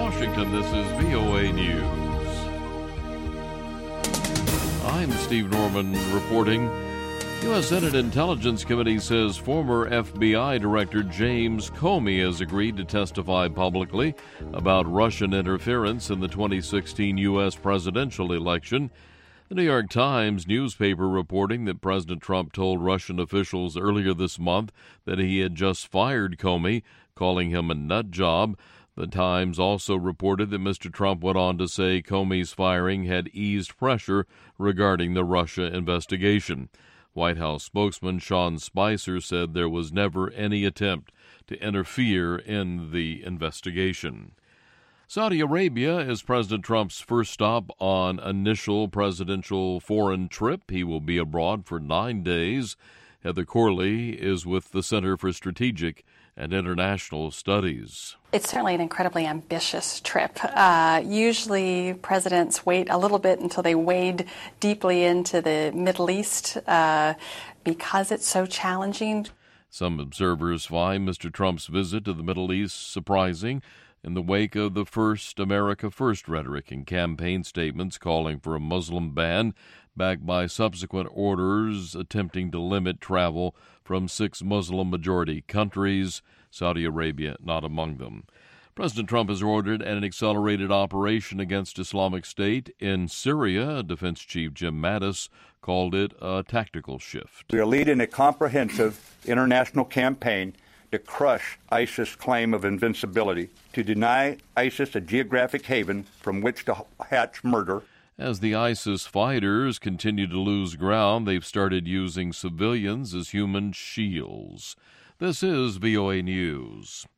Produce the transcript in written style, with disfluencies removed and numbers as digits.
Washington, this is VOA News. I'm Steve Norman reporting. U.S. Senate Intelligence Committee says former FBI Director James Comey has agreed to testify publicly about Russian interference in the 2016 U.S. presidential election. The New York Times newspaper reporting that President Trump told Russian officials earlier this month that he had just fired Comey, calling him a nut job. The Times also reported that Mr. Trump went on to say Comey's firing had eased pressure regarding the Russia investigation. White House spokesman Sean Spicer said there was never any attempt to interfere in the investigation. Saudi Arabia is President Trump's first stop on initial presidential foreign trip. He will be abroad for 9 days. Heather Corley is with the Center for Strategic and International Studies. It's certainly an incredibly ambitious trip. Usually presidents wait a little bit until they wade deeply into the Middle East because it's so challenging. Some observers find Mr. Trump's visit to the Middle East surprising in the wake of the First America First rhetoric and campaign statements calling for a Muslim ban, backed by subsequent orders attempting to limit travel from 6 Muslim-majority countries, Saudi Arabia not among them. President Trump has ordered an accelerated operation against Islamic State in Syria. Defense Chief Jim Mattis called it a tactical shift. We are leading a comprehensive international campaign to crush ISIS' claim of invincibility, to deny ISIS a geographic haven from which to hatch murder. As the ISIS fighters continue to lose ground, they've started using civilians as human shields. This is VOA News.